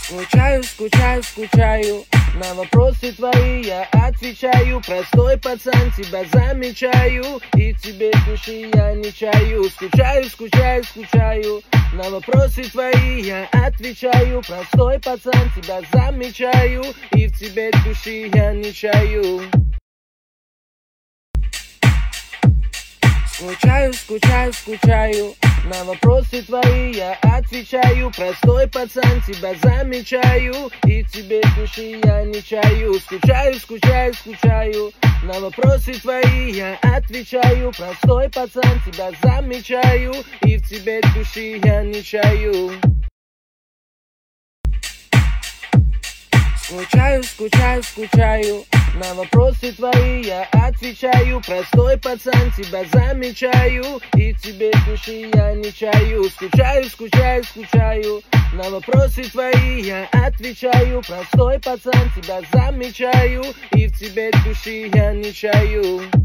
Скучаю, скучаю, скучаю. На вопросы твои я отвечаю. Простой пацан, тебя замечаю. И тебе души я не чаю. Скучаю, скучаю, скучаю. На вопросы твои я отвечаю. Простой пацан, тебя замечаю. И в тебе души я не чаю. Скучаю, скучаю, скучаю. На вопросы твои я отвечаю. Простой пацан, тебя замечаю. И тебе души я не чаю. Скучаю, скучаю, скучаю. На вопросы твои я отвечаю. Простой пацан, тебя замечаю. И в тебе души я не чаю. Скучаю, скучаю, скучаю. На вопросы твои я отвечаю. Простой пацан, тебя замечаю. И тебе души я не чаю. Скучаю, скучаю, скучаю. На вопросы твои я отвечаю. Простой пацан, тебя замечаю. И в тебе души я не чаю.